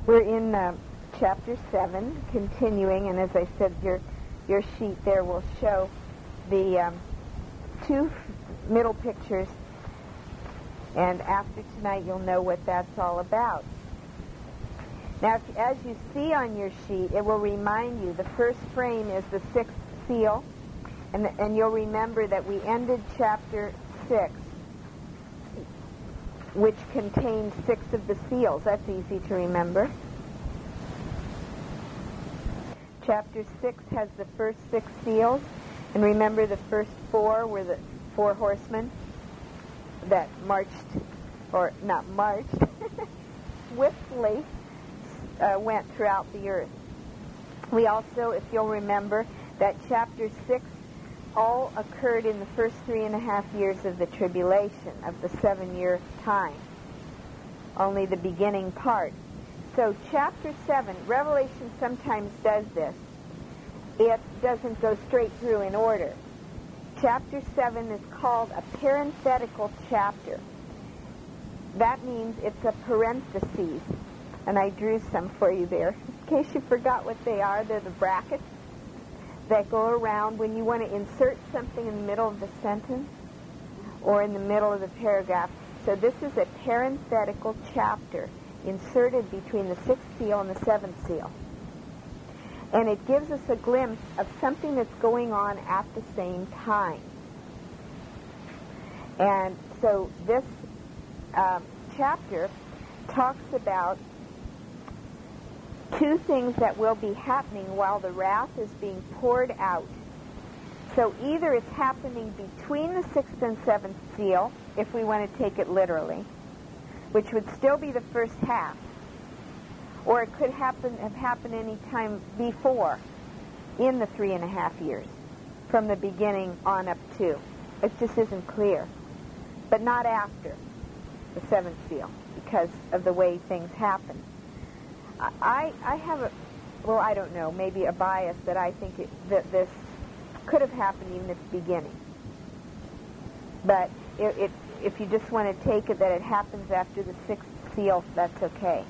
We're in chapter 7, continuing, and as I said, your sheet there will show the two middle pictures, and after tonight you'll know what that's all about. Now, as you see on your sheet, it will remind you the first frame is the sixth seal, and you'll remember that we ended chapter 6, which contains 6 of the seals. That's easy to remember. Chapter 6 has the first 6 seals, and remember the first 4 were the 4 horsemen that swiftly went throughout the earth. We also, if you'll remember, that chapter 6 all occurred in the first 3.5 years of the tribulation, of the 7-year time, only the beginning part. So chapter 7, Revelation sometimes does this. It doesn't go straight through in order. Chapter 7 is called a parenthetical chapter. That means it's a parenthesis, and I drew some for you there. In case you forgot what they are, they're the brackets that go around when you want to insert something in the middle of the sentence or in the middle of the paragraph. So this is a parenthetical chapter inserted between the 6th seal and the 7th seal. And it gives us a glimpse of something that's going on at the same time. And so this chapter talks about 2 things that will be happening while the wrath is being poured out. So either it's happening between the 6th and 7th seal, if we want to take it literally, which would still be the first half, or it could have happened any time before, in the 3.5 years, from the beginning on up to. It just isn't clear. But not after the 7th seal, because of the way things happen. I have I don't know, maybe a bias that I think that this could have happened even at the beginning. But if you just want to take it that it happens after the 6th seal, that's okay.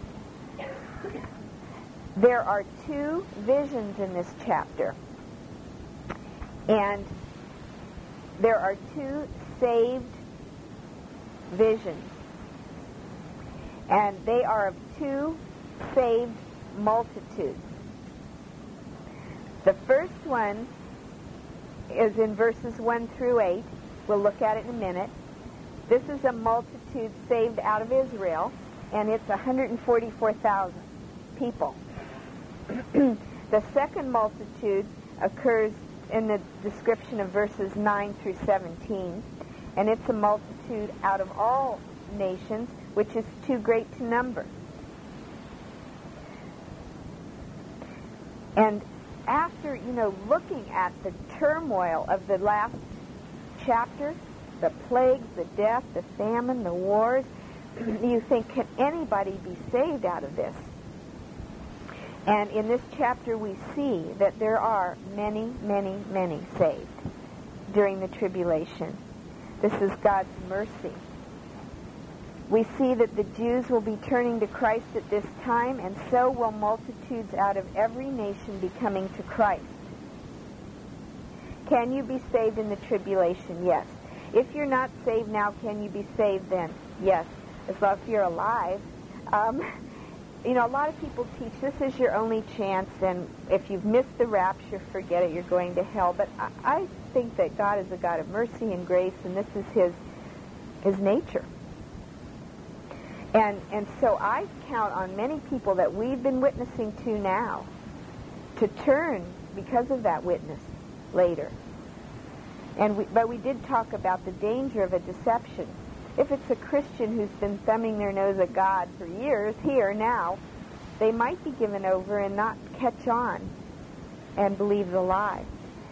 There are 2 visions in this chapter. And there are 2 saved visions. And they are of 2 saved multitudes. The first one is in verses 1 through 8. We'll look at it in a minute. This is a multitude saved out of Israel, and it's 144,000 people. The second multitude occurs in the description of verses 9 through 17, and it's a multitude out of all nations, which is too great to number. And after, looking at the turmoil of the last chapter, the plagues, the death, the famine, the wars, you think, can anybody be saved out of this? And in this chapter we see that there are many, many, many saved during the tribulation. This is God's mercy. We see that the Jews will be turning to Christ at this time, and so will multitudes out of every nation be coming to Christ. Can you be saved in the tribulation? Yes. If you're not saved now, can you be saved then? Yes. As long as you're alive. A lot of people teach this is your only chance, and if you've missed the rapture, forget it, you're going to hell. But I think that God is a God of mercy and grace, and this is His nature. And so I count on many people that we've been witnessing to now to turn because of that witness later. But we did talk about the danger of a deception. If it's a Christian who's been thumbing their nose at God for years, here, now, they might be given over and not catch on and believe the lie.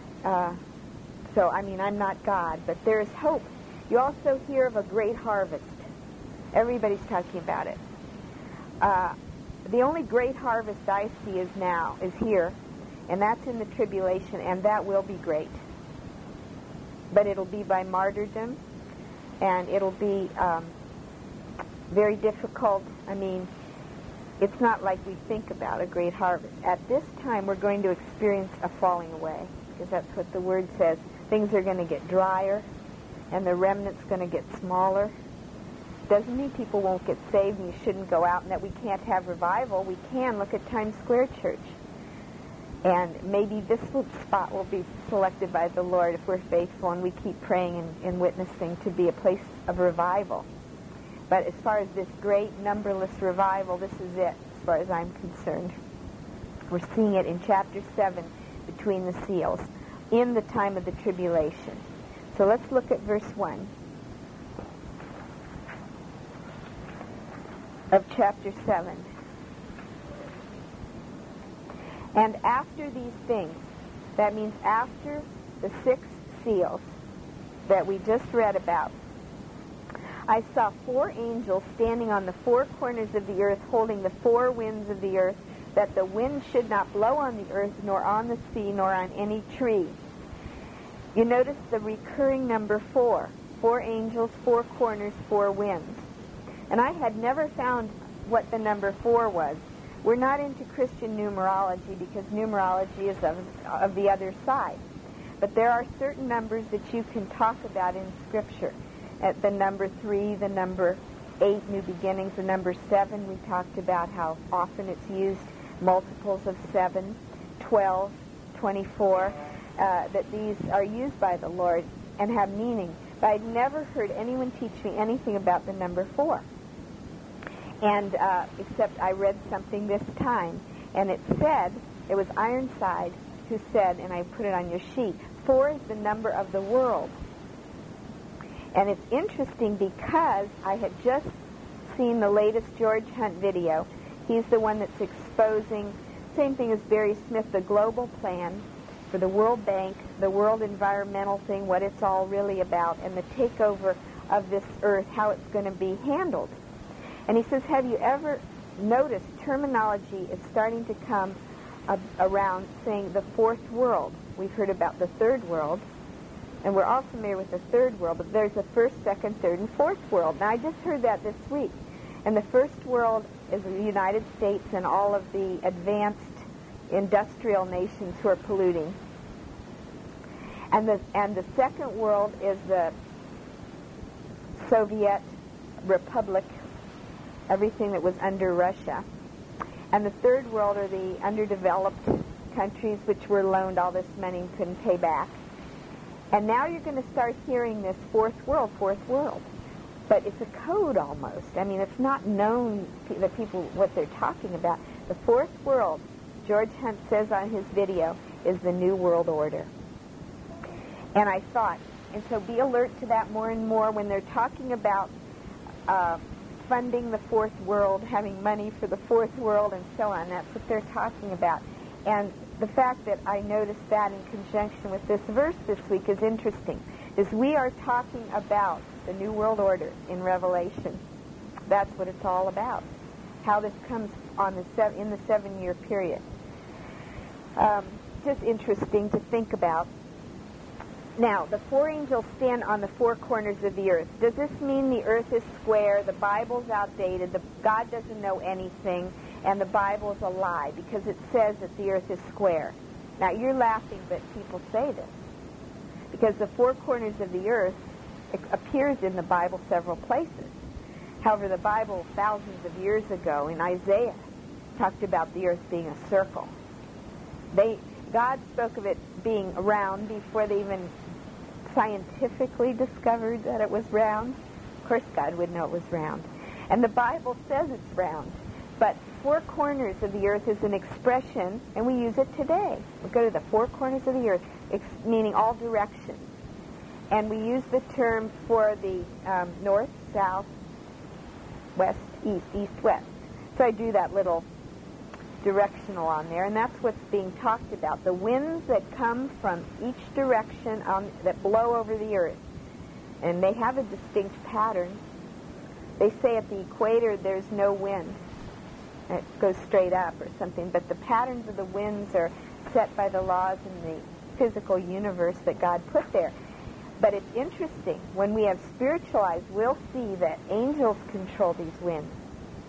I'm not God, but there is hope. You also hear of a great harvest. Everybody's talking about it. The only great harvest I see is here, and that's in the tribulation, and that will be great. But it'll be by martyrdom, and it'll be very difficult. It's not like we think about a great harvest. At this time, we're going to experience a falling away, because that's what the Word says. Things are going to get drier, and the remnant's going to get smaller. Doesn't mean people won't get saved and you shouldn't go out and that we can't have revival. We can. Look at Times Square Church. And maybe this spot will be selected by the Lord if we're faithful and we keep praying and witnessing to be a place of revival. But as far as this great numberless revival, this is it as far as I'm concerned. We're seeing it in chapter 7 between the seals in the time of the tribulation. So let's look at verse 1 of chapter 7. And after these things, that means after the 6 seals that we just read about, I saw 4 angels standing on the 4 corners of the earth, holding the 4 winds of the earth, that the wind should not blow on the earth, nor on the sea, nor on any tree. You notice the recurring number 4. 4 angels, 4 corners, 4 winds. And I had never found what the number 4 was. We're not into Christian numerology because numerology is of the other side. But there are certain numbers that you can talk about in Scripture. At the number 3, the number 8, new beginnings, the number 7, we talked about how often it's used, multiples of 7, 12, 24, that these are used by the Lord and have meaning. But I'd never heard anyone teach me anything about the number 4. And except I read something this time, and it said, it was Ironside who said, and I put it on your sheet, 4 is the number of the world. And it's interesting because I had just seen the latest George Hunt video. He's the one that's exposing, same thing as Barry Smith, the global plan for the World Bank, the world environmental thing, what it's all really about, and the takeover of this earth, how it's going to be handled. And he says, have you ever noticed terminology is starting to come around saying the 4th world? We've heard about the 3rd world, and we're all familiar with the 3rd world, but there's a 1st, 2nd, 3rd, and 4th world. Now, I just heard that this week. And the 1st world is the United States and all of the advanced industrial nations who are polluting. And the 2nd world is the Soviet Republic, everything that was under Russia. And the 3rd world are the underdeveloped countries which were loaned all this money and couldn't pay back. And now you're going to start hearing this 4th world. But it's a code almost. I mean, it's not known to the people what they're talking about. The 4th world, George Hunt says on his video, is the New World Order. And I thought, and so be alert to that more and more when they're talking about funding the 4th world, having money for the 4th world, and so on. That's what they're talking about. And the fact that I noticed that in conjunction with this verse this week is interesting, is we are talking about the New World Order in Revelation. That's what it's all about, how this comes on in the 7-year period. Just interesting to think about. Now, the 4 angels stand on the 4 corners of the earth. Does this mean the earth is square, the Bible's outdated, God doesn't know anything, and the Bible's a lie because it says that the earth is square? Now, you're laughing, but people say this. Because the 4 corners of the earth appears in the Bible several places. However, the Bible thousands of years ago in Isaiah talked about the earth being a circle. God spoke of it being round before they even scientifically discovered that it was round. Of course, God would know it was round. And the Bible says it's round. But 4 corners of the earth is an expression, and we use it today. We go to the 4 corners of the earth, meaning all directions. And we use the term for the north, south, west, east, west. So I do that little directional on there, and that's what's being talked about. The winds that come from each direction that blow over the earth. And they have a distinct pattern. They say at the equator there's no wind. It goes straight up or something, but the patterns of the winds are set by the laws in the physical universe that God put there. But it's interesting. When we have spiritual eyes, we'll see that angels control these winds.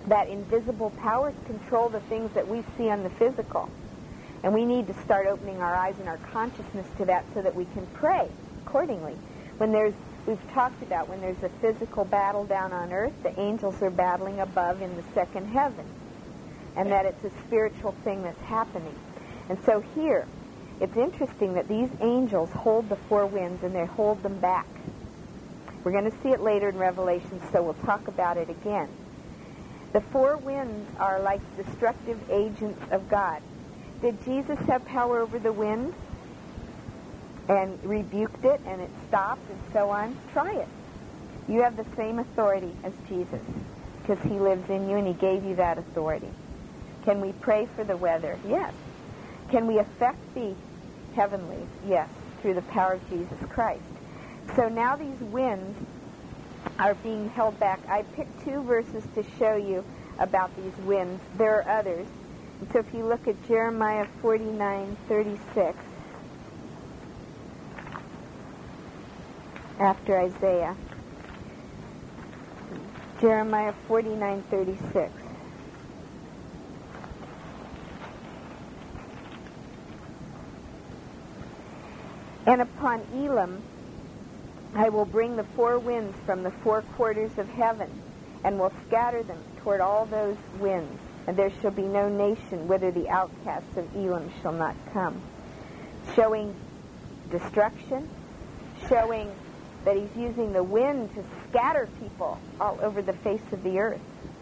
that invisible powers control the things that we see on the physical. And we need to start opening our eyes and our consciousness to that so that we can pray accordingly. We've talked about when there's a physical battle down on earth, the angels are battling above in the second heaven, and that it's a spiritual thing that's happening. And so here, it's interesting that these angels hold the four winds and they hold them back. We're going to see it later in Revelation, so we'll talk about it again. The four winds are like destructive agents of God. Did Jesus have power over the wind and rebuked it and it stopped and so on? Try it. You have the same authority as Jesus because he lives in you and he gave you that authority. Can we pray for the weather? Yes. Can we affect the heavenlies? Yes, through the power of Jesus Christ. So now these winds are being held back. I picked two verses to show you about these winds. There are others. And so if you look at Jeremiah 49:36, after Isaiah, Jeremiah 49:36. And upon Elam I will bring the four winds from the four quarters of heaven, and will scatter them toward all those winds. And there shall be no nation whither the outcasts of Elam shall not come. Showing destruction, showing that he's using the wind to scatter people all over the face of the earth.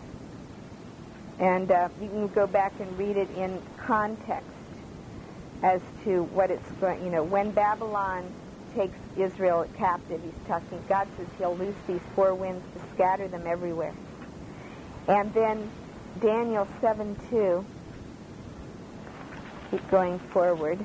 And you can go back and read it in context as to what it's going, when Babylon takes Israel captive, he's talking, God says he'll loose these four winds to scatter them everywhere. And then Daniel 7:2, keep going forward.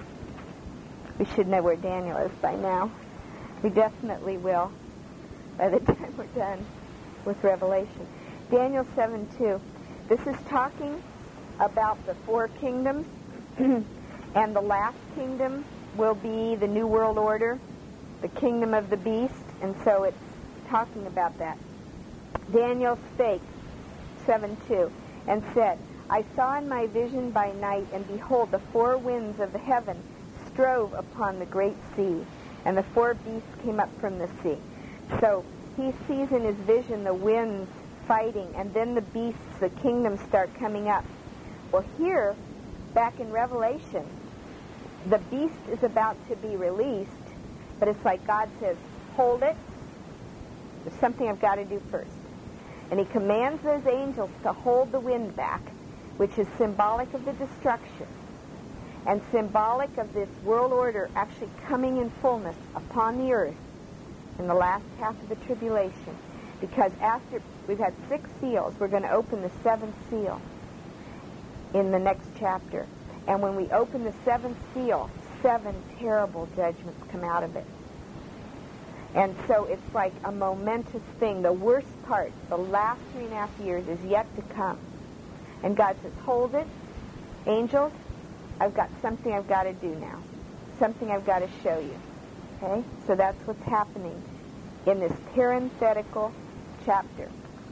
We should know where Daniel is by now. We definitely will by the time we're done with Revelation. Daniel 7:2, this is talking about the four kingdoms, and the last kingdom will be the New World Order, the kingdom of the beast, and so it's talking about that. Daniel spake, 7:2, and said, I saw in my vision by night, and behold, the four winds of the heaven strove upon the great sea, and the four beasts came up from the sea. So he sees in his vision the winds fighting, and then the beasts, the kingdoms, start coming up. Well, here, back in Revelation, the beast is about to be released, but it's like God says, hold it. There's something I've got to do first. And he commands those angels to hold the wind back, which is symbolic of the destruction and symbolic of this world order actually coming in fullness upon the earth in the last half of the tribulation. Because after we've had 6 seals, we're going to open the 7th seal in the next chapter. And when we open the 7th seal, 7 terrible judgments come out of it. And so it's like a momentous thing. The worst part, the last 3.5 years, is yet to come. And God says, hold it. Angels, I've got something I've got to do now. Something I've got to show you. Okay? So that's what's happening in this parenthetical chapter.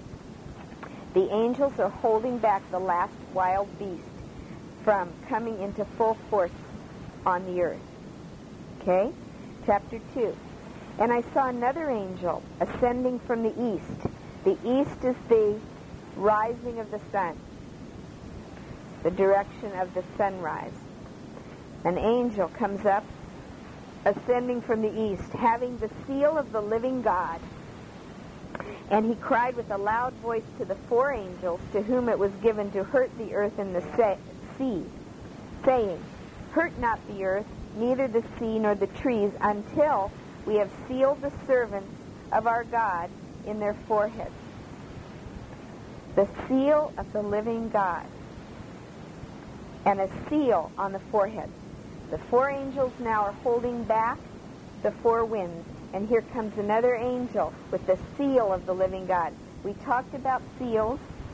The angels are holding back the last wild beast from coming into full force on the earth. Okay? Chapter 2. And I saw another angel ascending from the east. The east is the rising of the sun, the direction of the sunrise. An angel comes up, ascending from the east, having the seal of the living God. And he cried with a loud voice to the 4 angels to whom it was given to hurt the earth and the sea, saying, hurt not the earth, neither the sea nor the trees, until we have sealed the servants of our God in their foreheads. The seal of the living God. And a seal on the forehead. The 4 angels now are holding back the 4 winds. And here comes another angel with the seal of the living God. We talked about seals.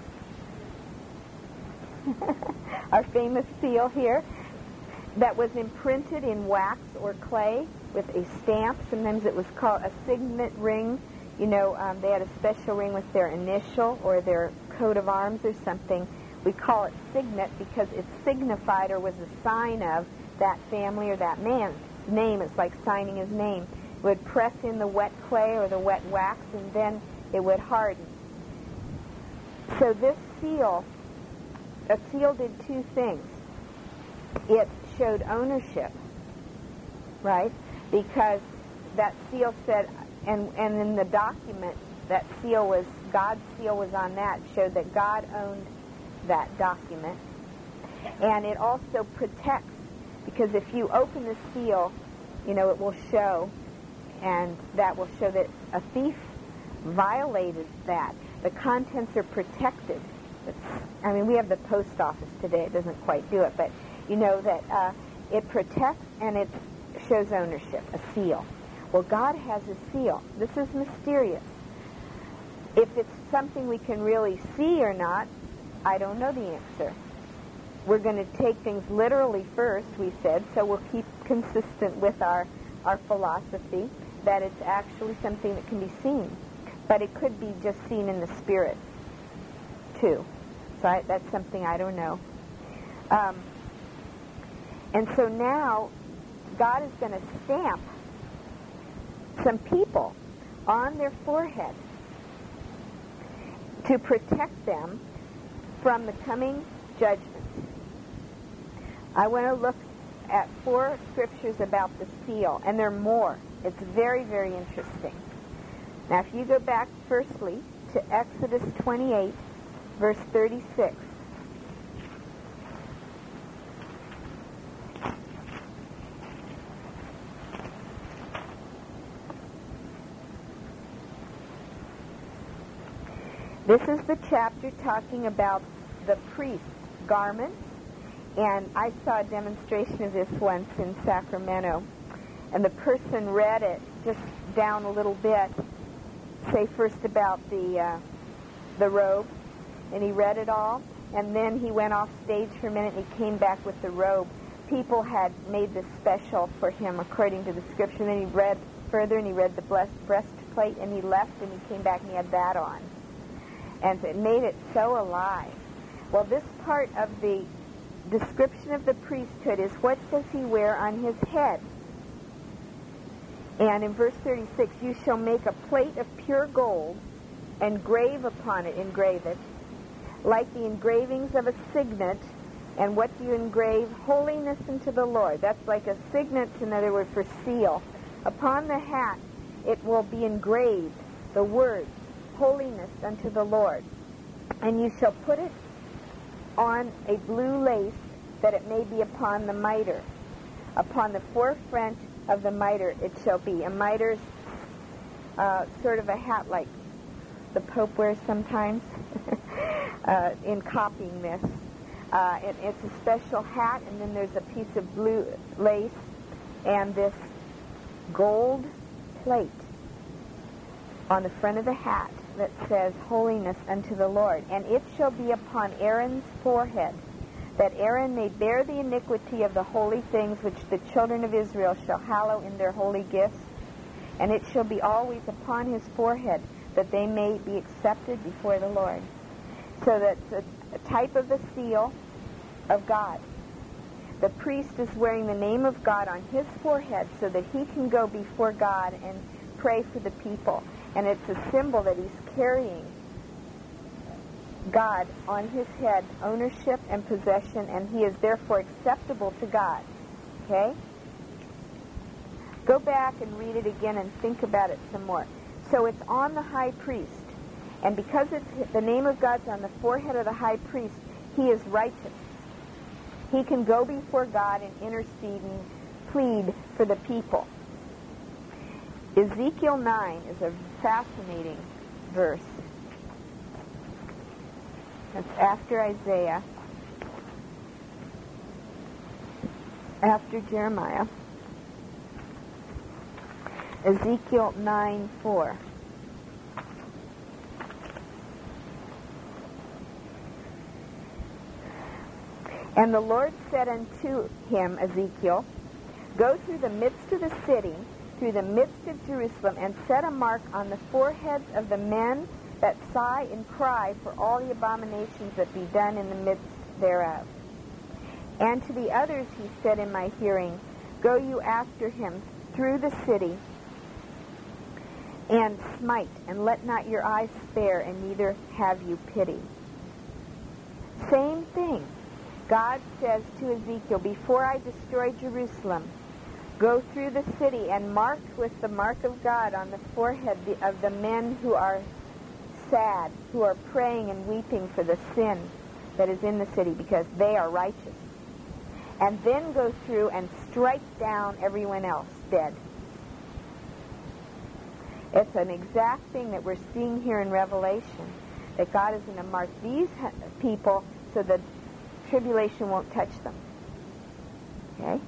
Our famous seal here that was imprinted in wax or clay with a stamp. Sometimes it was called a signet ring. They had a special ring with their initial or their coat of arms or something, we call it signet because it signified or was a sign of that family or that man's name. It's like signing his name. It would press in the wet clay or the wet wax, and then it would harden. So this seal, a seal did two things. It showed ownership, right? Because that seal said, and in the document, that seal was, God's seal was on that, showed that God owned that document. And it also protects, because if you open the seal, it will show, and that will show that a thief violated that. The contents are protected. We have the post office today. It doesn't quite do it, but that it protects and it shows ownership, a seal. Well, God has a seal. This is mysterious. If it's something we can really see or not, I don't know the answer. We're going to take things literally first, we said, so we'll keep consistent with our philosophy that it's actually something that can be seen. But it could be just seen in the spirit, too. So that's something I don't know. And so now, God is going to stamp some people on their forehead to protect them from the coming judgments. I want to look at 4 scriptures about the seal, and there are more. It's very, very interesting. Now, if you go back firstly to Exodus 28, verse 36. This is the chapter talking about the priest's garments, and I saw a demonstration of this once in Sacramento, and the person read it just down a little bit, say first about the robe, and he read it all, and then he went off stage for a minute and he came back with the robe. People had made this special for him according to the scripture, and then he read further and he read the breastplate, and he left and he came back and he had that on. And it made it so alive. Well, this part of the description of the priesthood is what does he wear on his head? And in verse 36, you shall make a plate of pure gold, engrave it, like the engravings of a signet. And what do you engrave? Holiness unto the Lord. That's like a signet, in other words, for seal. Upon the hat, it will be engraved, the words, holiness unto the Lord. And you shall put it on a blue lace, that it may be upon the mitre. Upon the forefront of the mitre it shall be. A mitre's sort of a hat like the Pope wears sometimes in copying this. It's a special hat, and then there's a piece of blue lace and this gold plate on the front of the hat that says holiness unto the Lord. And it shall be upon Aaron's forehead, that Aaron may bear the iniquity of the holy things which the children of Israel shall hallow in their holy gifts. And it shall be always upon his forehead, that they may be accepted before the Lord. So that's a type of the seal of God. The priest is wearing the name of God on his forehead so that he can go before God and pray for the people. And it's a symbol that he's carrying God on his head, ownership and possession, and he is therefore acceptable to God. Okay? Go back and read it again and think about it some more. So it's on the high priest. And because it's the name of God's on the forehead of the high priest, he is righteous. He can go before God and intercede and plead for the people. Ezekiel 9 is a fascinating verse. It's after Isaiah, after Jeremiah. Ezekiel 9:4. And the Lord said unto him, Ezekiel, go through the midst of the city, through the midst of Jerusalem, and set a mark on the foreheads of the men that sigh and cry for all the abominations that be done in the midst thereof. And to the others he said in my hearing, Go you after him through the city, and smite, and let not your eyes spare, and neither have you pity. Same thing. God says to Ezekiel, before I destroy Jerusalem, go through the city and mark with the mark of God on the forehead of the men who are sad, who are praying and weeping for the sin that is in the city, because they are righteous. And then go through and strike down everyone else dead. It's an exact thing that we're seeing here in Revelation, that God is going to mark these people so the tribulation won't touch them. Okay?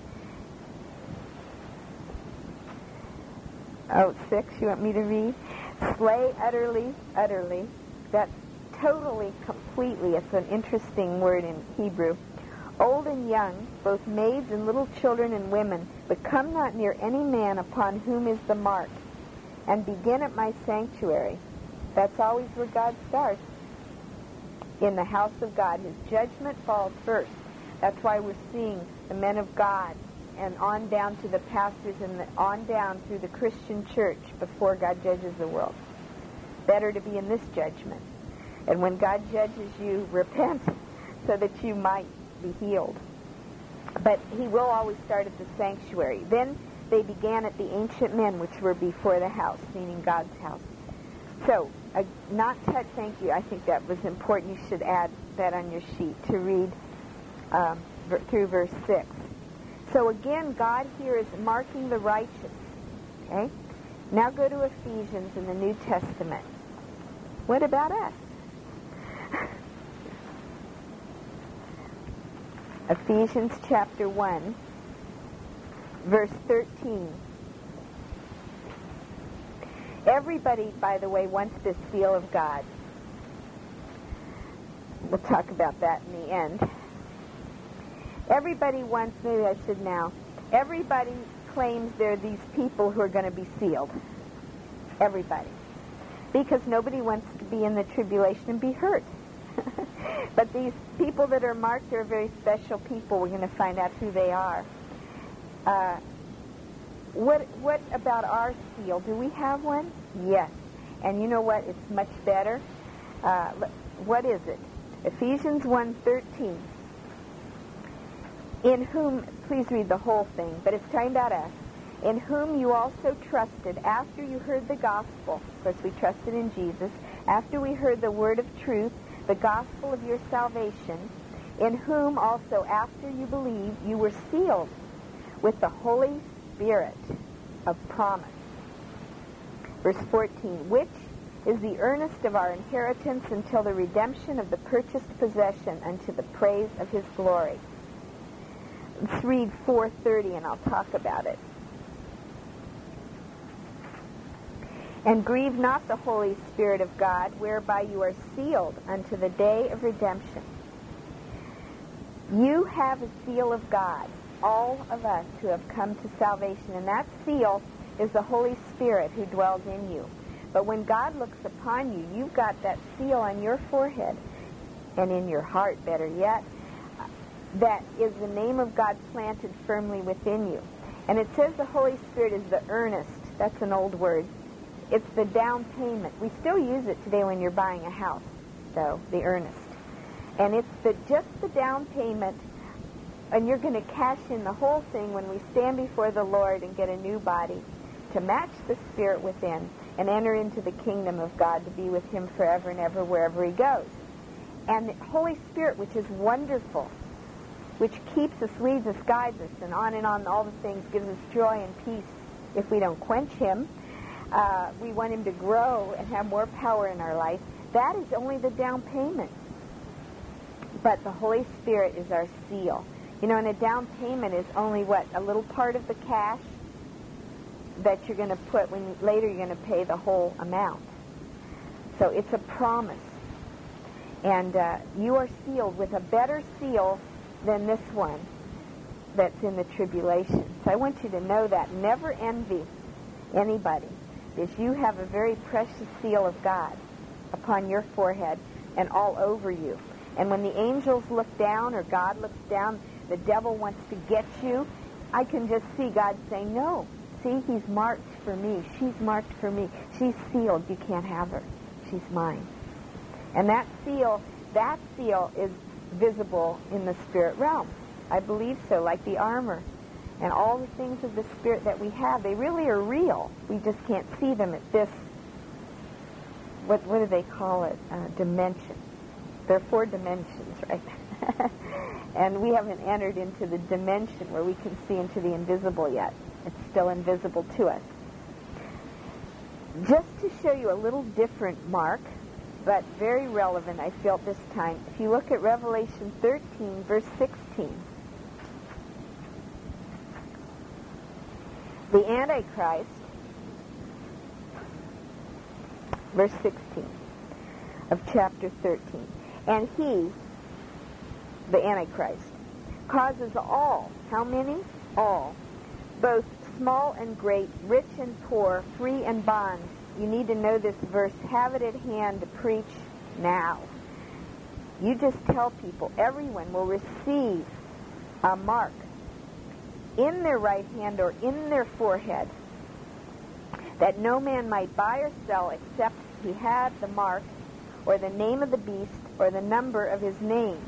Oh, 6, you want me to read? Slay utterly, utterly. That's totally, completely. It's an interesting word in Hebrew. Old and young, both maids and little children and women, but come not near any man upon whom is the mark, and begin at my sanctuary. That's always where God starts. In the house of God, his judgment falls first. That's why we're seeing the men of God and on down to the pastors and on down through the Christian church before God judges the world. Better to be in this judgment. And when God judges you, repent so that you might be healed. But he will always start at the sanctuary. Then they began at the ancient men, which were before the house, meaning God's house. So, not touch, thank you. I think that was important. You should add that on your sheet to read through verse 6. So again, God here is marking the righteous. Okay? Now go to Ephesians in the New Testament. What about us? Ephesians chapter 1, verse 13. Everybody, by the way, wants this seal of God. We'll talk about that in the end. Everybody wants, maybe I should now, everybody claims they're these people who are going to be sealed. Everybody. Because nobody wants to be in the tribulation and be hurt. But these people that are marked are very special people. We're going to find out who they are. What about our seal? Do we have one? Yes. And you know what? It's much better. What is it? Ephesians 1:13. In whom, please read the whole thing, but it's talking about us. In whom you also trusted after you heard the gospel. Of course, we trusted in Jesus. After we heard the word of truth, the gospel of your salvation, in whom also after you believed, you were sealed with the Holy Spirit of promise. Verse 14, which is the earnest of our inheritance until the redemption of the purchased possession unto the praise of his glory. Let's read 4:30 and I'll talk about it. And grieve not the Holy Spirit of God, whereby you are sealed unto the day of redemption. You have a seal of God, all of us who have come to salvation, and that seal is the Holy Spirit who dwells in you. But when God looks upon you, you've got that seal on your forehead and in your heart, better yet. That is the name of God planted firmly within you. And it says the Holy Spirit is the earnest. That's an old word. It's the down payment. We still use it today when you're buying a house, though, the earnest. And it's just the down payment, and you're going to cash in the whole thing when we stand before the Lord and get a new body to match the Spirit within and enter into the kingdom of God to be with him forever and ever wherever he goes. And the Holy Spirit, which is wonderful, which keeps us, leads us, guides us, and on all the things, gives us joy and peace if we don't quench him. We want him to grow and have more power in our life. That is only the down payment. But the Holy Spirit is our seal. You know, and a down payment is only, a little part of the cash that you're going to put when later you're going to pay the whole amount. So it's a promise. And you are sealed with a better seal than this one that's in the tribulation. So I want you to know that. Never envy anybody, because you have a very precious seal of God. upon your forehead and all over you. And when the angels look down or God looks down, the devil wants to get you. I can just see God saying, no, see, he's marked for me. She's marked for me. She's sealed. You can't have her. She's mine. And that seal is visible in the spirit realm. I believe so, like the armor. And all the things of the spirit that we have, they really are real. We just can't see them at this, what do they call it, dimension. There are 4 dimensions, right? And we haven't entered into the dimension where we can see into the invisible yet. It's still invisible to us. Just to show you a little different mark, but very relevant, I felt this time. If you look at Revelation 13, verse 16, the Antichrist, verse 16 of chapter 13, and he, the Antichrist, causes all, how many? All, both small and great, rich and poor, free and bond. You need to know this verse. Have it at hand to preach now. You just tell people, everyone will receive a mark in their right hand or in their forehead, that no man might buy or sell except he had the mark or the name of the beast or the number of his name.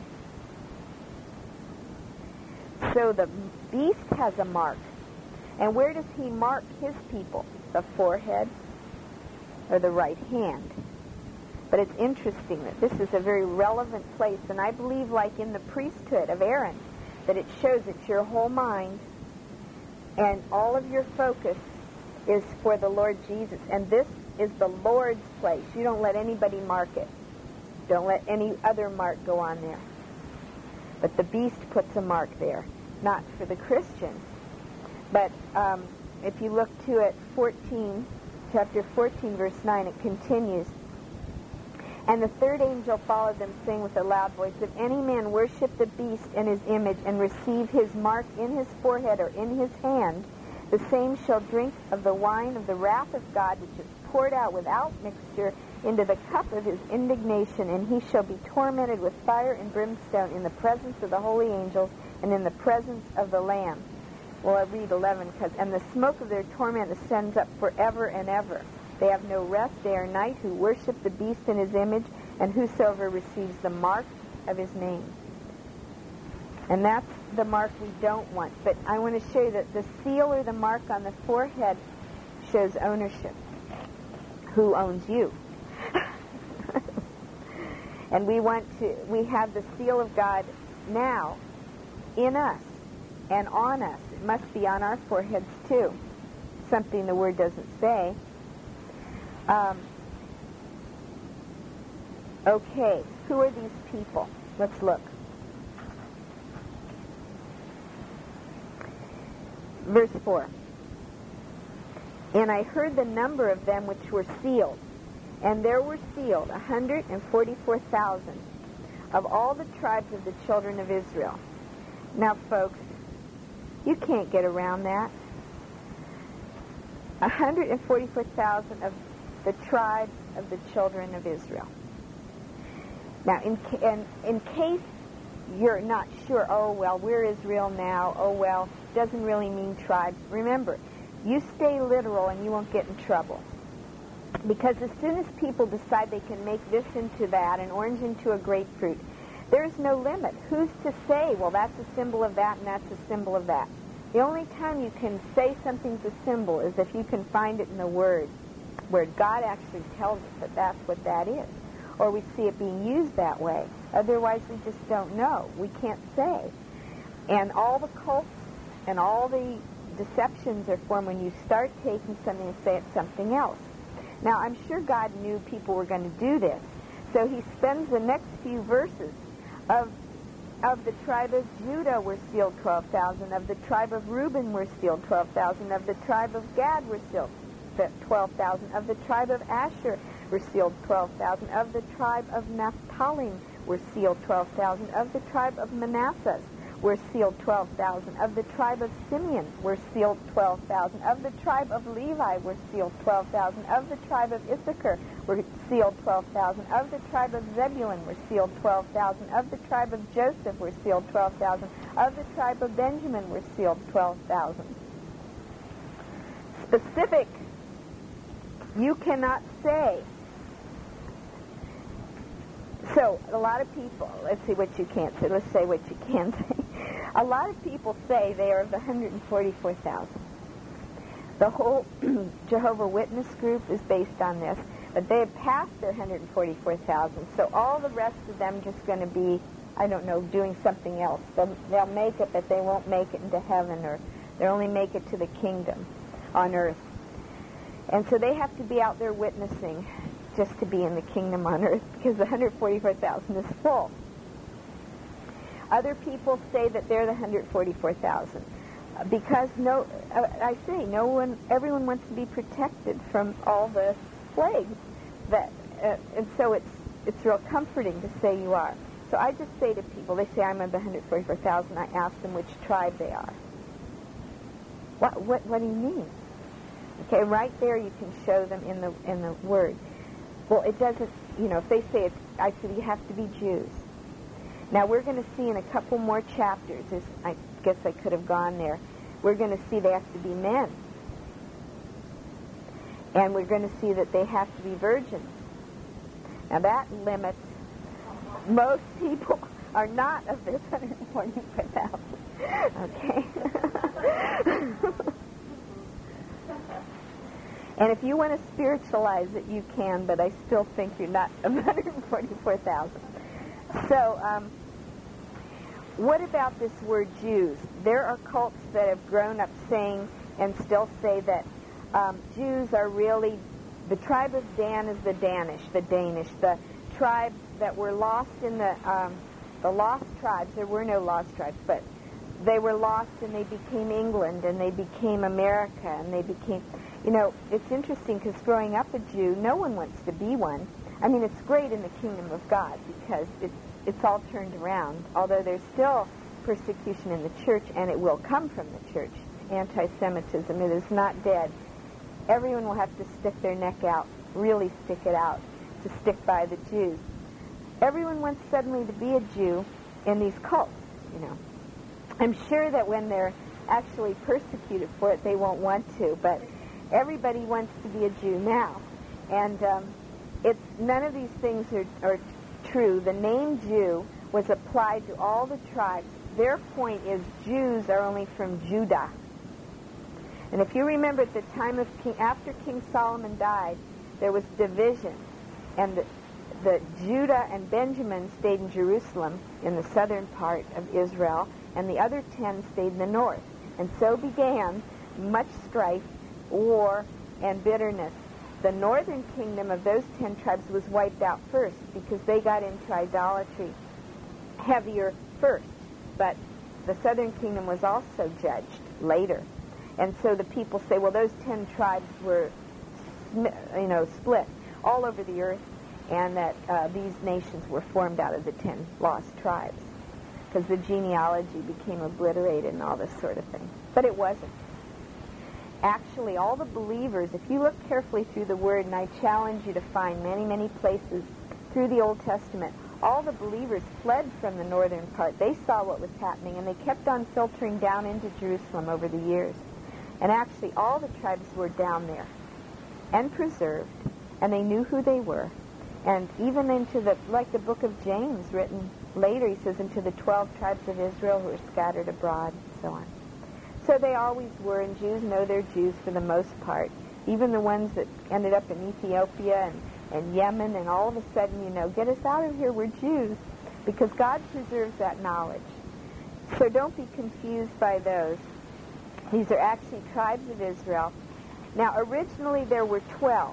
So the beast has a mark. And where does he mark his people? The forehead or the right hand? But it's interesting that this is a very relevant place, and I believe, like in the priesthood of Aaron, that it shows it's your whole mind and all of your focus is for the Lord Jesus. And this is the Lord's place. You don't let anybody mark it. Don't let any other mark go on there. But the beast puts a mark there, not for the Christians. But if you look to it, chapter 14, verse 9, it continues. And the third angel followed them, saying with a loud voice, if any man worship the beast and his image, and receive his mark in his forehead or in his hand, the same shall drink of the wine of the wrath of God, which is poured out without mixture into the cup of his indignation, and he shall be tormented with fire and brimstone in the presence of the holy angels and in the presence of the Lamb. Well, I read 11, and the smoke of their torment ascends up forever and ever. They have no rest day or night who worship the beast in his image, and whosoever receives the mark of his name. And that's the mark we don't want. But I want to show you that the seal or the mark on the forehead shows ownership. Who owns you? And we have the seal of God now in us and on us. It must be on our foreheads too. Something the Word doesn't say. Okay, who are these people? Let's look. Verse 4. And I heard the number of them which were sealed, and there were sealed 144,000 of all the tribes of the children of Israel. Now, folks, you can't get around that. 144,000 of the tribes of the children of Israel. Now, in case you're not sure, oh, well, we're Israel now, oh, well, doesn't really mean tribes. Remember, you stay literal and you won't get in trouble. Because as soon as people decide they can make this into that, an orange into a grapefruit, there's no limit. Who's to say, well, that's a symbol of that and that's a symbol of that? The only time you can say something's a symbol is if you can find it in the Word, where God actually tells us that that's what that is. Or we see it being used that way. Otherwise, we just don't know. We can't say. And all the cults and all the deceptions are formed when you start taking something and say it's something else. Now, I'm sure God knew people were going to do this. So he spends the next few verses of the tribe of Judah were sealed 12,000. Of the tribe of Reuben were sealed 12,000. Of the tribe of Gad were sealed 12,000. Of the tribe of Asher were sealed 12,000. Of the tribe of Naphtali were sealed 12,000. Of the tribe of Manasseh were sealed 12,000. Of the tribe of Simeon were sealed 12,000. Of the tribe of Levi were sealed 12,000. Of the tribe of Issachar were sealed 12,000. Of the tribe of Zebulun were sealed 12,000. Of the tribe of Joseph were sealed 12,000. Of the tribe of Benjamin were sealed 12,000. Specific, you cannot say. So, a lot of people, let's see what you can't say. Let's say what you can say. A lot of people say they are of the 144,000. The whole Jehovah Witness group is based on this, but they have passed their 144,000. So all the rest of them just going to be, I don't know, doing something else. They'll make it, but they won't make it into heaven, or they'll only make it to the kingdom on earth. And so they have to be out there witnessing just to be in the kingdom on earth, because the 144,000 is full. Other people say that they're the 144,000 because everyone wants to be protected from all the plagues. And so it's real comforting to say you are. So I just say to people, they say I'm of the 144,000. I ask them which tribe they are. What do you mean? Okay, right there you can show them in the word. Well, it doesn't, if they say I said you have to be Jews. Now we're going to see in a couple more chapters, I guess I could have gone there, we're going to see they have to be men. And we're going to see that they have to be virgins. Now that limits, most people are not of this 144,000. Okay? And if you want to spiritualize it, you can, but I still think you're not 144,000. So, what about this word Jews? There are cults that have grown up saying and still say that Jews are really, the tribe of Dan is the Danish, the tribes that were lost in the lost tribes. There were no lost tribes, but they were lost and they became England and they became America and they became... it's interesting because growing up a Jew, no one wants to be one. I mean, it's great in the kingdom of God because it's all turned around, although there's still persecution in the church, and it will come from the church. Anti-Semitism, it is not dead. Everyone will have to stick their neck out, really stick it out, to stick by the Jews. Everyone wants suddenly to be a Jew in these cults, I'm sure that when they're actually persecuted for it, they won't want to, but everybody wants to be a Jew now. And none of these things are true. The name Jew was applied to all the tribes. Their point is Jews are only from Judah. And if you remember at the time of after King Solomon died, there was division. And the Judah and Benjamin stayed in Jerusalem in the southern part of Israel, and the other 10 stayed in the north. And so began much strife, war, and bitterness. The northern kingdom of those 10 tribes was wiped out first because they got into idolatry heavier first. But the southern kingdom was also judged later. And so the people say, well, those 10 tribes were, split all over the earth, and that these nations were formed out of the 10 lost tribes because the genealogy became obliterated and all this sort of thing. But it wasn't. Actually, all the believers, if you look carefully through the Word, and I challenge you to find many, many places through the Old Testament, all the believers fled from the northern part. They saw what was happening, and they kept on filtering down into Jerusalem over the years. And actually, all the tribes were down there and preserved, and they knew who they were. And even into the book of James written later, he says, into the 12 tribes of Israel who are scattered abroad, and so on. So they always were, and Jews know they're Jews for the most part. Even the ones that ended up in Ethiopia and Yemen, and all of a sudden, get us out of here, we're Jews, because God preserves that knowledge. So don't be confused by those. These are actually tribes of Israel. Now, originally there were 12.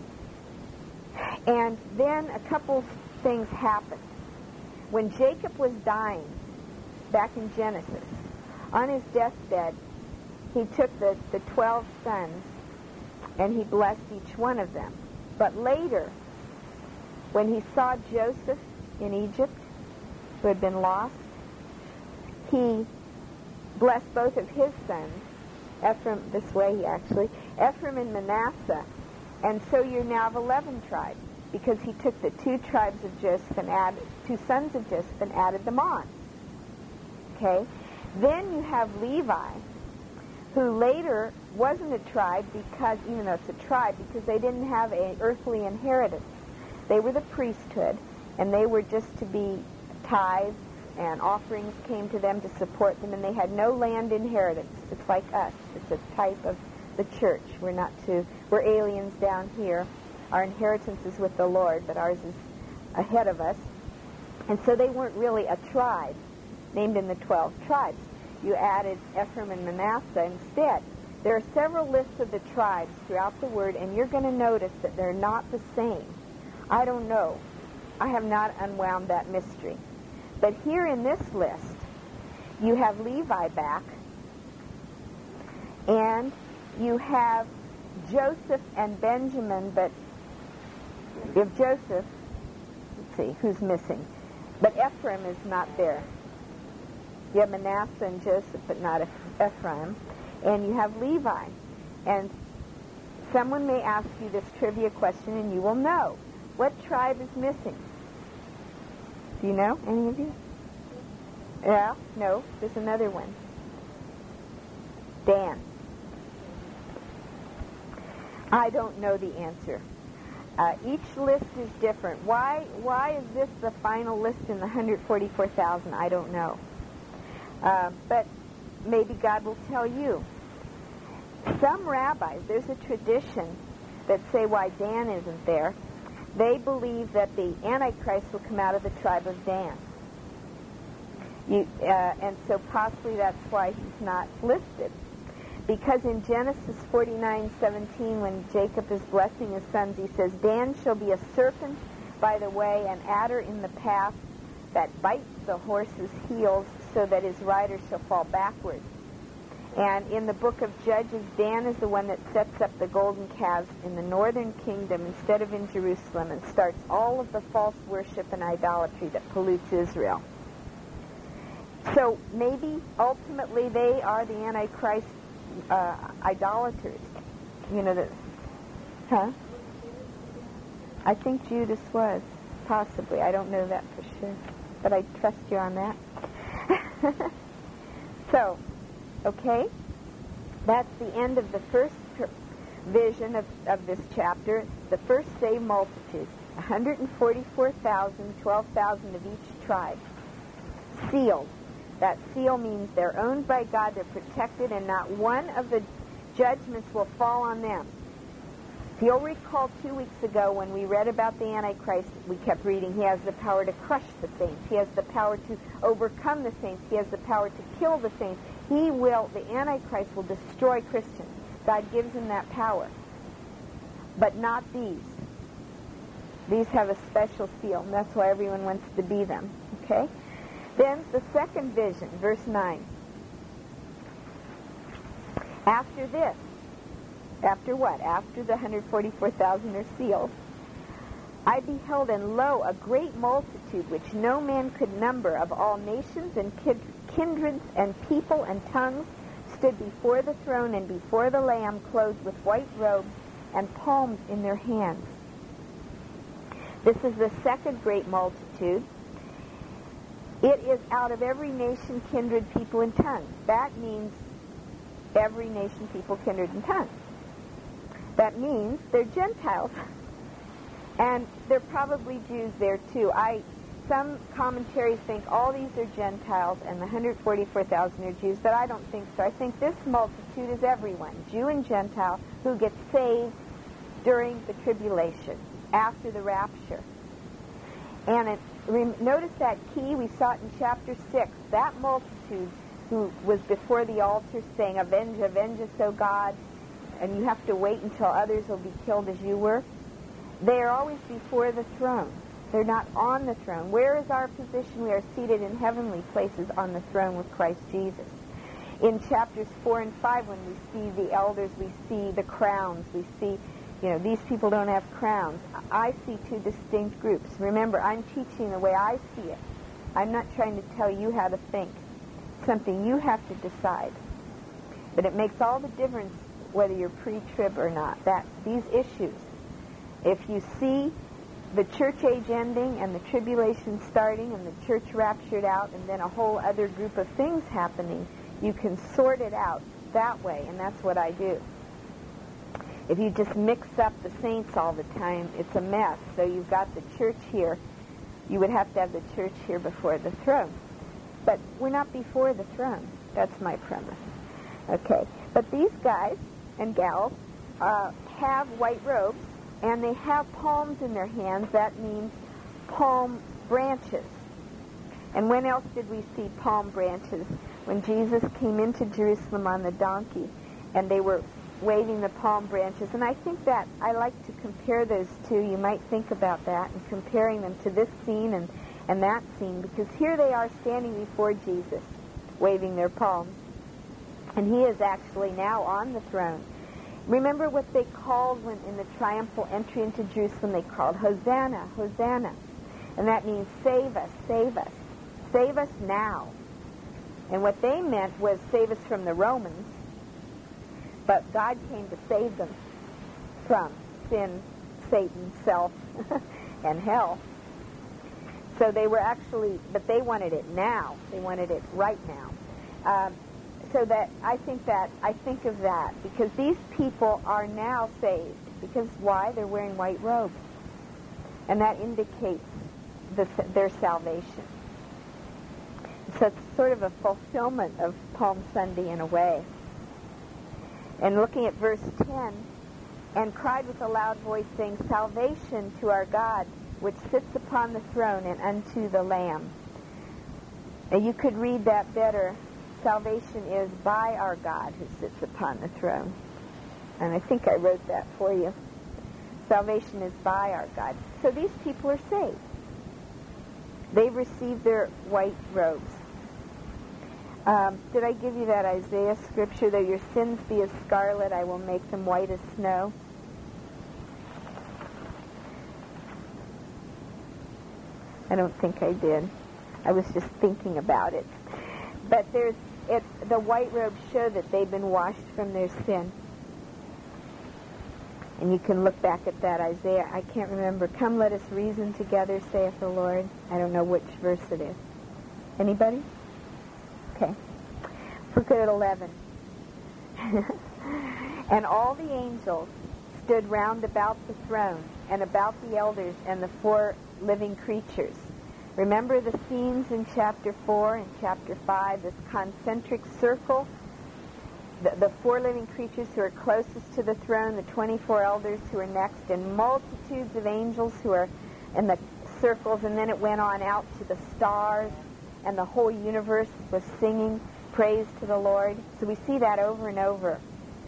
And then a couple things happened. When Jacob was dying, back in Genesis, on his deathbed, he took the 12 sons and he blessed each one of them. But later, when he saw Joseph in Egypt, who had been lost, he blessed both of his sons, Ephraim and Manasseh, And so you now have 11 tribes, because he took the two tribes of Joseph and two sons of Joseph and added them on. Okay? Then you have Levi, who later wasn't a tribe because, even though it's a tribe, because they didn't have an earthly inheritance. They were the priesthood, and they were just to be tithes, and offerings came to them to support them, and they had no land inheritance. It's like us. It's a type of the church. We're aliens down here. Our inheritance is with the Lord, but ours is ahead of us. And so they weren't really a tribe named in the 12 tribes. You added Ephraim and Manasseh instead. There are several lists of the tribes throughout the Word, and you're going to notice that they're not the same. I don't know. I have not unwound that mystery. But here in this list, you have Levi back, and you have Joseph and Benjamin, but if Joseph, let's see, who's missing? But Ephraim is not there. You have Manasseh and Joseph, but not Ephraim. And you have Levi. And someone may ask you this trivia question, and you will know. What tribe is missing? Do you know, any of you? Yeah? No? There's another one. Dan. I don't know the answer. Each list is different. Why is this the final list in the 144,000? I don't know. But maybe God will tell you. Some rabbis, there's a tradition that say why Dan isn't there. They believe that the Antichrist will come out of the tribe of Dan. And so possibly that's why he's not listed. Because in Genesis 49:17, when Jacob is blessing his sons, he says, Dan shall be a serpent by the way, an adder in the path that bites the horse's heels so that his rider shall fall backward. And in the book of Judges, Dan is the one that sets up the golden calves in the northern kingdom instead of in Jerusalem and starts all of the false worship and idolatry that pollutes Israel. So maybe ultimately they are the Antichrist idolaters. You know, I think Judas was, possibly. I don't know that for sure, but I trust you on that. So, okay, that's the end of the first vision of this chapter, the first saved multitude, 144,000, 12,000 of each tribe, sealed. That seal means they're owned by God, they're protected, and not one of the judgments will fall on them. If you'll recall 2 weeks ago when we read about the Antichrist, we kept reading, he has the power to crush the saints. He has the power to overcome the saints. He has the power to kill the saints. The Antichrist will destroy Christians. God gives him that power. But not these. These have a special seal, and that's why everyone wants to be them. Okay? Then the second vision, verse 9. After this, after what? After the 144,000 are sealed, I beheld, and lo, a great multitude which no man could number, of all nations and kindreds and people and tongues, stood before the throne and before the Lamb, clothed with white robes and palms in their hands. This is the second great multitude. It is out of every nation, kindred, people, and tongue. That means every nation, people, kindred, and tongue. That means they're Gentiles. And they're probably Jews there too. Some commentaries think all these are Gentiles and the 144,000 are Jews, but I don't think so. I think this multitude is everyone, Jew and Gentile, who gets saved during the tribulation, after the rapture. And notice that key, we saw it in chapter 6, that multitude who was before the altar saying, avenge, avenge us, O God, and you have to wait until others will be killed as you were. They are always before the throne. They're not on the throne. Where is our position? We are seated in heavenly places on the throne with Christ Jesus. In chapters 4 and 5, when we see the elders, we see the crowns, we see, these people don't have crowns. I see two distinct groups. Remember, I'm teaching the way I see it. I'm not trying to tell you how to think. It's something you have to decide. But it makes all the difference whether you're pre-trib or not. These issues if you see the church age ending and the tribulation starting and the church raptured out and then a whole other group of things happening, you can sort it out that way, and that's what I do. If you just mix up the saints all the time, it's a mess. So you've got the church here. You would have to have the church here before the throne. But we're not before the throne. That's my premise. Okay. But these guys and gals have white robes, and they have palms in their hands. That means palm branches. And when else did we see palm branches? When Jesus came into Jerusalem on the donkey, and they were waving the palm branches. And I think that I like to compare those two. You might think about that and comparing them to this scene and that scene, because here they are standing before Jesus, waving their palms. And he is actually now on the throne. Remember what they called when in the triumphal entry into Jerusalem, they called Hosanna, Hosanna. And that means save us, save us. Save us now. And what they meant was save us from the Romans, but God came to save them from sin, Satan, self, and hell. So they were actually, but they wanted it now. They wanted it right now. So that I think of that, because these people are now saved. Because why? They're wearing white robes. And that indicates their salvation. So it's sort of a fulfillment of Palm Sunday in a way. And looking at verse 10, and cried with a loud voice, saying, Salvation to our God, which sits upon the throne, and unto the Lamb. And you could read that better. Salvation is by our God who sits upon the throne. And I think I wrote that for you. Salvation is by our God. So these people are saved. They've received their white robes. Did I give you that Isaiah scripture? Though your sins be as scarlet, I will make them white as snow. I don't think I did. I was just thinking about it. But the white robes show that they've been washed from their sin. And you can look back at that Isaiah. I can't remember. Come, let us reason together, saith the Lord. I don't know which verse it is. Anybody? Okay. Look at 11. And all the angels stood round about the throne, and about the elders and the 4 living creatures. Remember the scenes in chapter 4 and chapter 5, this concentric circle? The 4 living creatures who are closest to the throne, the 24 elders who are next, and multitudes of angels who are in the circles, and then it went on out to the stars, and the whole universe was singing praise to the Lord. So we see that over and over.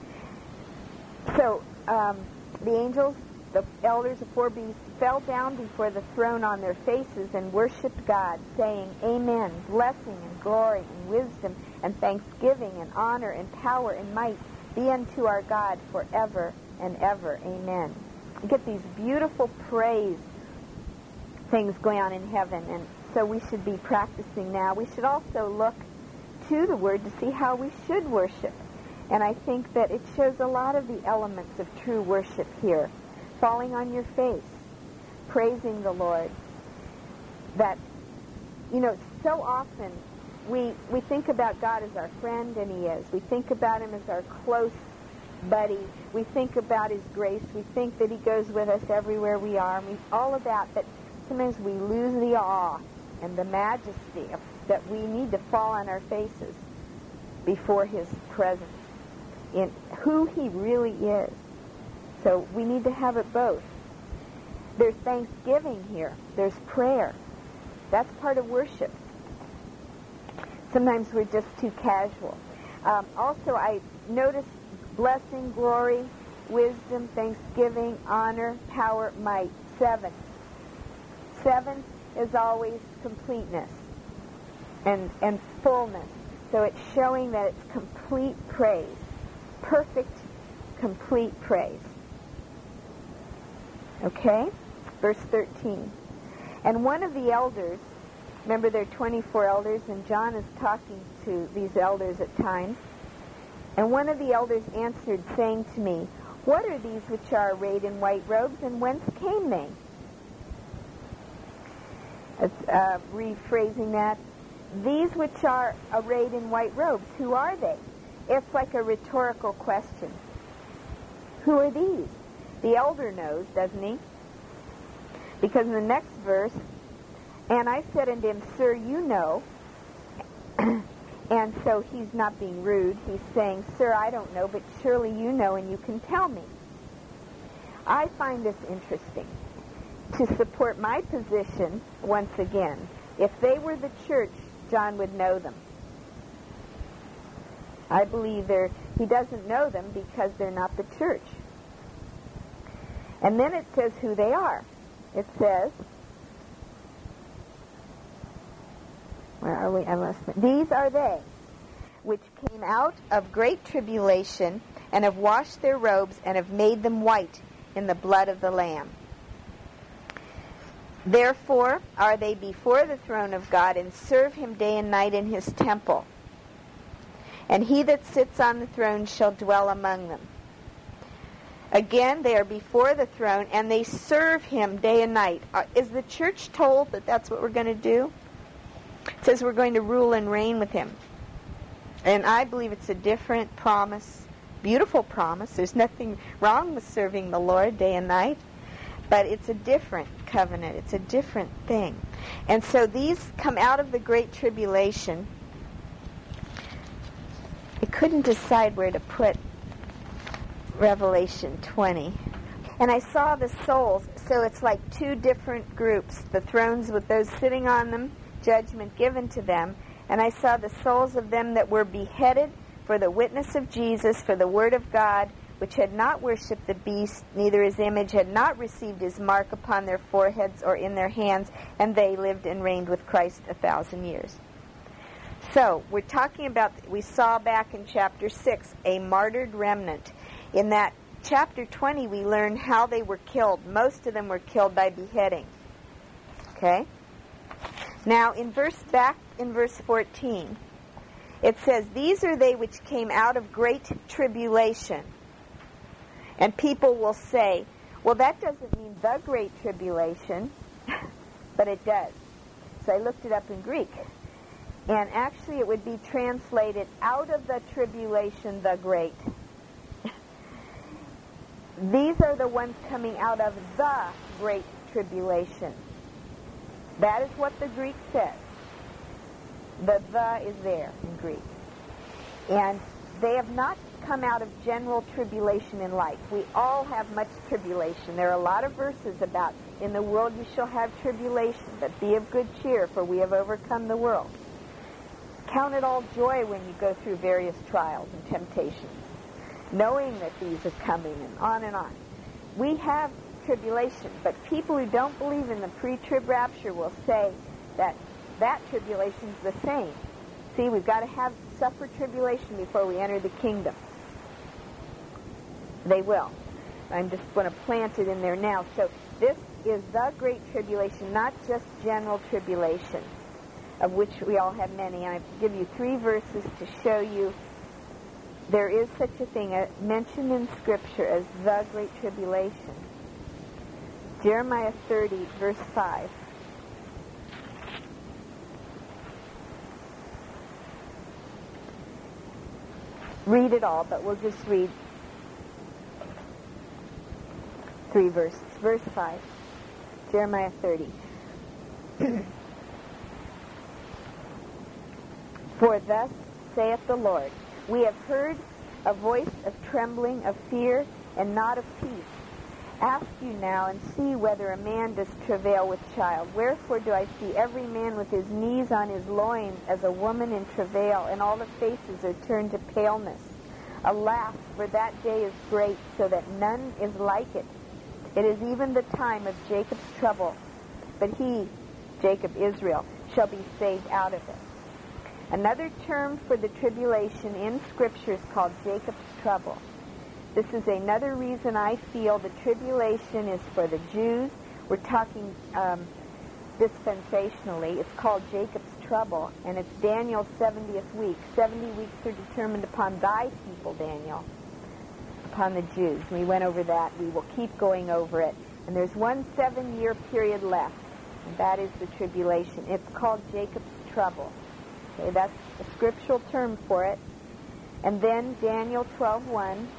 So the angels, the elders, the 4 beasts, fell down before the throne on their faces and worshipped God, saying, Amen, blessing and glory and wisdom and thanksgiving and honor and power and might be unto our God forever and ever. Amen. You get these beautiful praise things going on in heaven, and so we should be practicing now. We should also look to the Word to see how we should worship. And I think that it shows a lot of the elements of true worship here. Falling on your face, praising the Lord. That, so often we think about God as our friend, and He is. We think about Him as our close buddy. We think about His grace. We think that He goes with us everywhere we are. And all of that, but sometimes we lose the awe and the majesty that we need to fall on our faces before His presence in who He really is. So we need to have it both. There's thanksgiving here. There's prayer. That's part of worship. Sometimes we're just too casual. Also, I noticed blessing, glory, wisdom, thanksgiving, honor, power, might. 7. 7 is always completeness and fullness. So it's showing that it's complete praise. Perfect, complete praise. Okay? Verse 13. And one of the elders, remember there are 24 elders, and John is talking to these elders at times, and one of the elders answered, saying to me, What are these which are arrayed in white robes, and whence came they? Rephrasing that, these which are arrayed in white robes, who are they? It's like a rhetorical question. Who are these? The elder knows, doesn't he? Because in the next verse, and I said unto him, Sir, you know. And so he's not being rude. He's saying, Sir, I don't know, but surely you know and you can tell me. I find this interesting. To support my position, once again, if they were the church, John would know them. I believe he doesn't know them because they're not the church. And then it says who they are. It says, where are we? These are they which came out of great tribulation and have washed their robes and have made them white in the blood of the Lamb. Therefore are they before the throne of God, and serve him day and night in his temple. And he that sits on the throne shall dwell among them. Again, they are before the throne, and they serve him day and night. Is the church told that that's what we're going to do? It says we're going to rule and reign with him. And I believe it's a different promise, beautiful promise. There's nothing wrong with serving the Lord day and night. But it's a different covenant. It's a different thing. And so these come out of the Great Tribulation. I couldn't decide where to put Revelation 20. And I saw the souls. So it's like two different groups. The thrones with those sitting on them, judgment given to them. And I saw the souls of them that were beheaded for the witness of Jesus, for the word of God, which had not worshipped the beast, neither his image, had not received his mark upon their foreheads or in their hands, and they lived and reigned with Christ 1,000 years. So, we're talking about, we saw back in chapter 6, a martyred remnant. In that chapter 20, we learn how they were killed. Most of them were killed by beheading. Okay? Now, back in verse 14, it says, These are they which came out of great tribulation. And people will say, well, that doesn't mean the Great Tribulation, but it does. So I looked it up in Greek. And actually it would be translated, out of the tribulation, the great. These are the ones coming out of the Great Tribulation. That is what the Greek says. The is there in Greek. And they have not come out of general tribulation in life. We all have much tribulation. There are a lot of verses about, in the world you shall have tribulation, but be of good cheer, for we have overcome the world. Count it all joy when you go through various trials and temptations, knowing that these are coming, and on and on. We have tribulation, but people who don't believe in the pre-trib rapture will say that tribulation is the same. See, we've got to suffer tribulation before we enter the kingdom. They will. I'm just going to plant it in there now. So this is the Great Tribulation, not just general tribulation, of which we all have many. And I give you 3 verses to show you there is such a thing mentioned in Scripture as the Great Tribulation. Jeremiah 30, verse 5. Read it all, but we'll just read 3 verses. Verse 5, Jeremiah 30. For thus saith the Lord, we have heard a voice of trembling, of fear, and not of peace. Ask you now, and see whether a man does travail with child. Wherefore do I see every man with his knees on his loins as a woman in travail, and all the faces are turned to paleness. Alas, for that day is great, so that none is like it. It is even the time of Jacob's trouble, but he, Jacob, Israel, shall be saved out of it. Another term for the tribulation in Scripture is called Jacob's trouble. This is another reason I feel the tribulation is for the Jews. We're talking dispensationally. It's called Jacob's trouble, and it's Daniel's 70th week. 70 weeks are determined upon thy people, Daniel. upon the Jews. We went over that. We will keep going over it. And there's one 7-year period left, and that is the tribulation. It's called Jacob's trouble. Okay, that's a scriptural term for it. And then Daniel 12:1.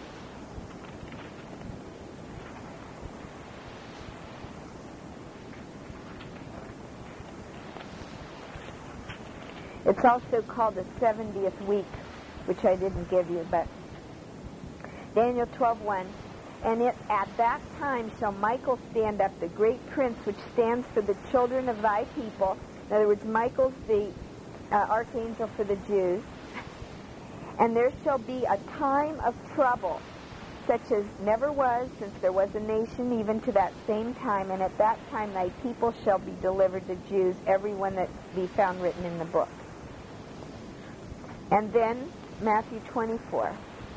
It's also called the 70th week, which I didn't give you, but Daniel 12:1. And at that time shall Michael stand up, the great prince, which stands for the children of thy people. In other words, Michael's the archangel for the Jews. And there shall be a time of trouble, such as never was since there was a nation, even to that same time. And at that time thy people shall be delivered to Jews, every one that be found written in the book. And then Matthew 24.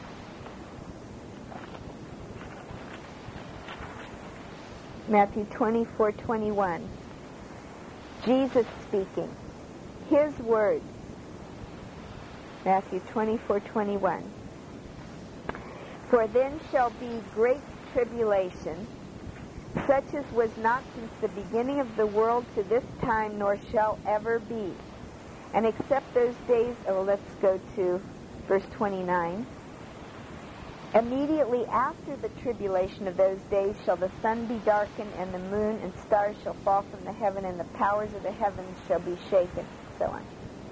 Matthew 24:21. Jesus speaking. His words. Matthew 24:21. For then shall be great tribulation, such as was not since the beginning of the world to this time, nor shall ever be. And except those days, let's go to verse 29. Immediately after the tribulation of those days shall the sun be darkened, and the moon and stars shall fall from the heaven, and the powers of the heavens shall be shaken, so on.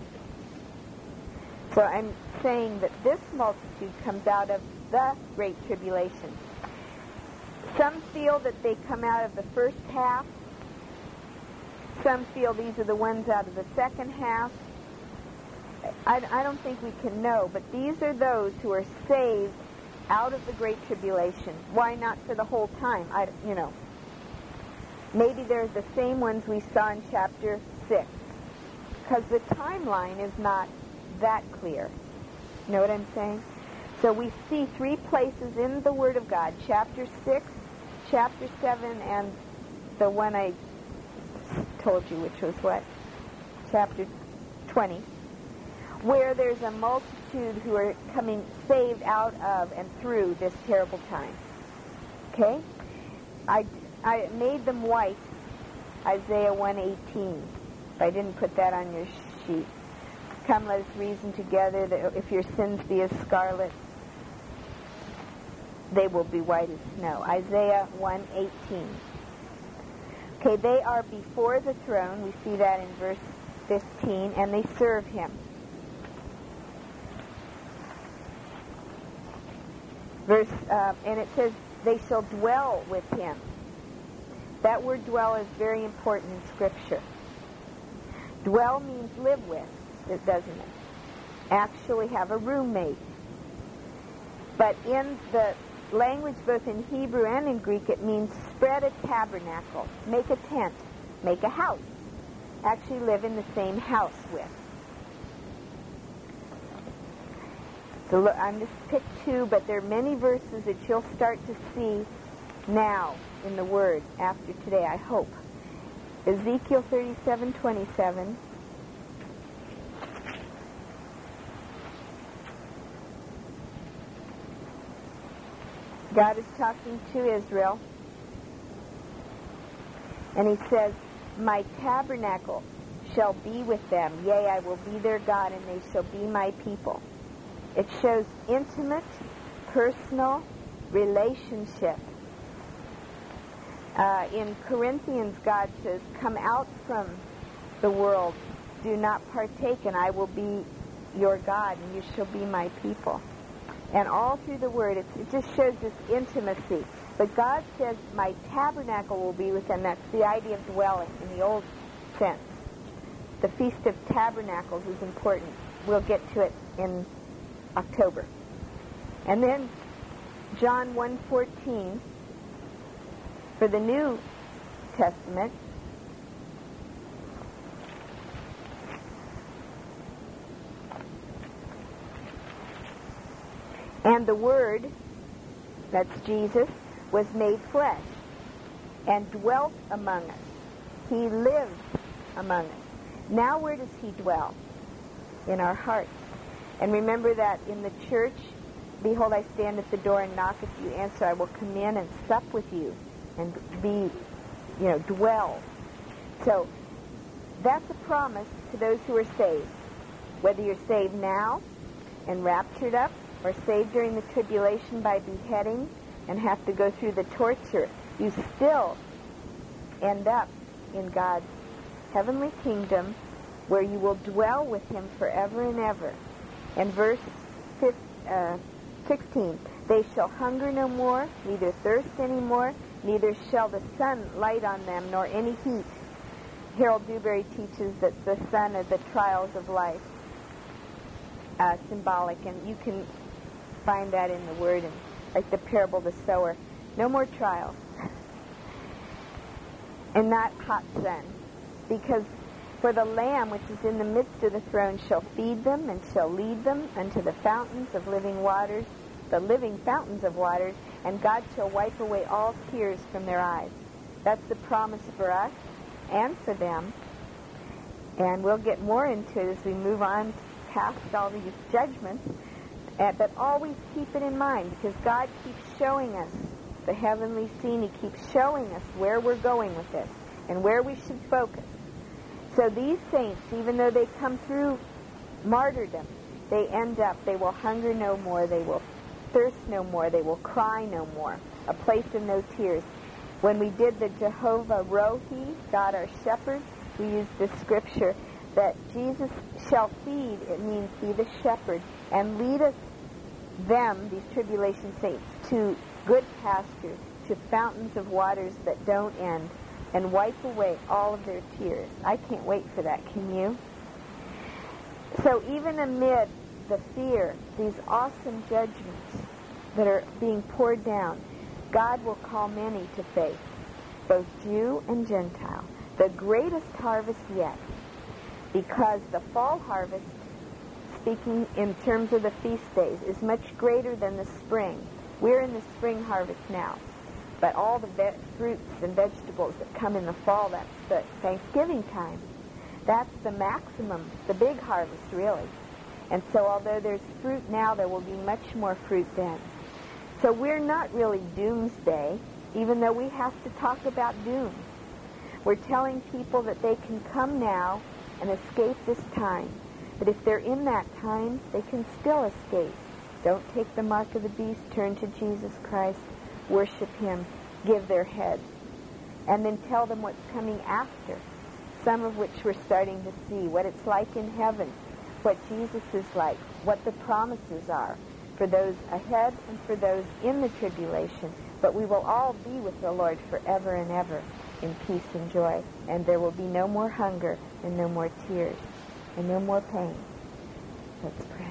So I'm saying that this multitude comes out of the Great Tribulation. Some feel that they come out of the first half. Some feel these are the ones out of the second half. I don't think we can know, but these are those who are saved out of the Great Tribulation. Why not for the whole time? Maybe they're the same ones we saw in chapter 6, because the timeline is not that clear. You know what I'm saying? So we see 3 places in the Word of God, chapter 6, chapter 7, and the one I told you, which was what? Chapter 20, where there's a multitude who are coming saved out of and through this terrible time. Okay? I made them white, Isaiah 1:18. I didn't put that on your sheet. Come, let us reason together that if your sins be as scarlet, they will be white as snow. Isaiah 1:18. Okay, they are before the throne. We see that in verse 15, and they serve him. And it says, they shall dwell with him. That word dwell is very important in Scripture. Dwell means live with, doesn't it? Actually have a roommate. But in the language, both in Hebrew and in Greek, it means spread a tabernacle, make a tent, make a house. Actually live in the same house with. So I'm just picked 2, but there are many verses that you'll start to see now in the Word after today, I hope. Ezekiel 37:27. God is talking to Israel, and he says, my tabernacle shall be with them, yea, I will be their God, and they shall be my people. It shows intimate, personal relationship. In Corinthians, God says, come out from the world, do not partake, and I will be your God, and you shall be my people. And all through the Word, it just shows this intimacy. But God says, my tabernacle will be with them. That's the idea of dwelling in the old sense. The Feast of Tabernacles is important. We'll get to it in October. And then John 1:14 for the New Testament. And the Word, that's Jesus, was made flesh and dwelt among us. He lived among us. Now where does he dwell? In our hearts. And remember that in the church, behold, I stand at the door and knock. If you answer, I will come in and sup with you and be, dwell. So that's a promise to those who are saved. Whether you're saved now and raptured up, or saved during the tribulation by beheading and have to go through the torture, you still end up in God's heavenly kingdom where you will dwell with him forever and ever. And verse 16, they shall hunger no more, neither thirst any more, neither shall the sun light on them, nor any heat. Harold Dewberry teaches that the sun are the trials of life, symbolic, and you can find that in the Word, and like the parable of the sower. No more trials. And not hot sun. Because for the Lamb which is in the midst of the throne shall feed them and shall lead them unto the fountains of living waters, the living fountains of waters, and God shall wipe away all tears from their eyes. That's the promise for us and for them. And we'll get more into it as we move on past all these judgments. But always keep it in mind, because God keeps showing us the heavenly scene. He keeps showing us where we're going with this and where we should focus. So these saints, even though they come through martyrdom, they will hunger no more, they will thirst no more, they will cry no more, a place of no tears. When we did the Jehovah Rohi, God our shepherd, we used this scripture that Jesus shall feed, it means be the shepherd, and lead us, them, these tribulation saints, to good pasture, to fountains of waters that don't end, and wipe away all of their tears. I can't wait for that, can you? So even amid the fear, these awesome judgments that are being poured down, God will call many to faith, both Jew and Gentile, the greatest harvest yet, because the fall harvest, speaking in terms of the feast days, is much greater than the spring. We're in the spring harvest now. But all the fruits and vegetables that come in the fall, that's the Thanksgiving time. That's the maximum, the big harvest, really. And so although there's fruit now, there will be much more fruit then. So we're not really doomsday, even though we have to talk about doom. We're telling people that they can come now and escape this time. But if they're in that time, they can still escape. Don't take the mark of the beast. Turn to Jesus Christ. Worship him. Give their heads. And then tell them what's coming after. Some of which we're starting to see. What it's like in heaven. What Jesus is like. What the promises are for those ahead and for those in the tribulation. But we will all be with the Lord forever and ever in peace and joy. And there will be no more hunger and no more tears and no more pain. Let's pray.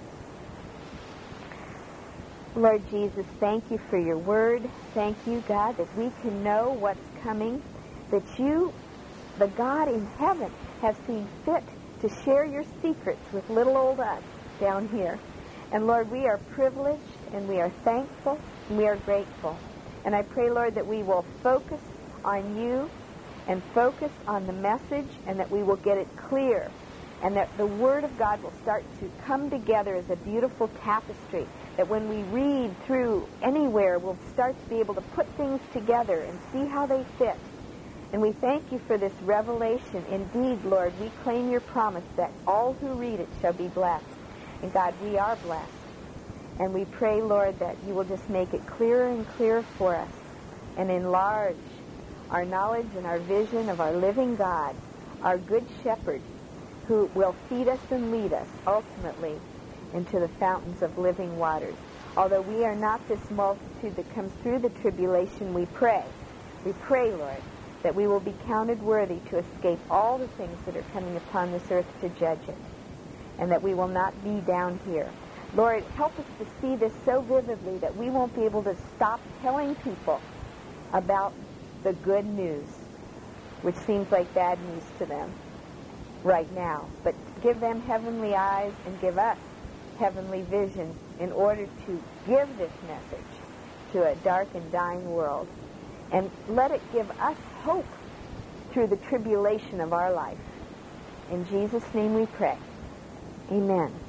Lord Jesus, thank you for your word. Thank you, God, that we can know what's coming, that you, the God in heaven, have seen fit to share your secrets with little old us down here. And Lord, we are privileged and we are thankful and we are grateful. And I pray, Lord, that we will focus on you and focus on the message, and that we will get it clear, and that the Word of God will start to come together as a beautiful tapestry, that when we read through anywhere, we'll start to be able to put things together and see how they fit. And we thank you for this revelation. Indeed, Lord, we claim your promise that all who read it shall be blessed. And God, we are blessed. And we pray, Lord, that you will just make it clearer and clearer for us and enlarge our knowledge and our vision of our living God, our good shepherd, who will feed us and lead us ultimately into the fountains of living waters. Although we are not this multitude that comes through the tribulation, we pray, Lord, that we will be counted worthy to escape all the things that are coming upon this earth to judge it, and that we will not be down here. Lord, help us to see this so vividly that we won't be able to stop telling people about the good news, which seems like bad news to them right now. But give them heavenly eyes and give us heavenly vision in order to give this message to a dark and dying world. And let it give us hope through the tribulation of our life. In Jesus' name we pray. Amen.